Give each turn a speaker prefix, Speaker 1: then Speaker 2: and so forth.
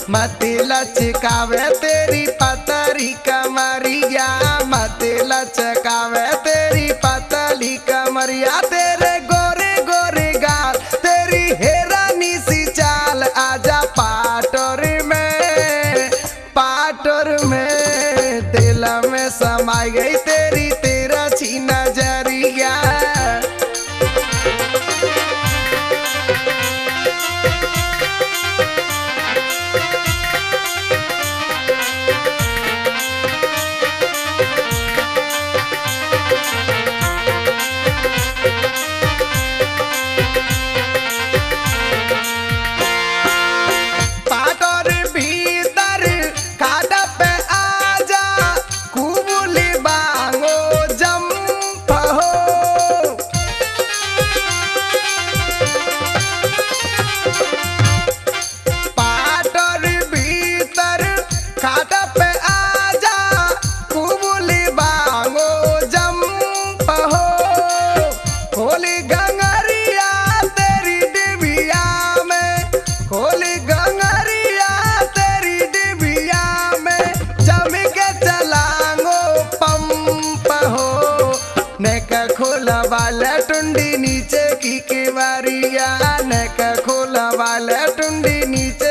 Speaker 1: मत लचकावे तेरी पतरी कमरिया, मत लचकावे तेरी पतली कमरिया। तेरे गोरे गोरे गाल, तेरी हेरानी सी चाल, आजा पाटोर में दिल में समाई गई तेरी तिरछी नजरिया। खोला वाला टुंडी नीचे की केवारिया, नेक खोला वाला टुंडी नीचे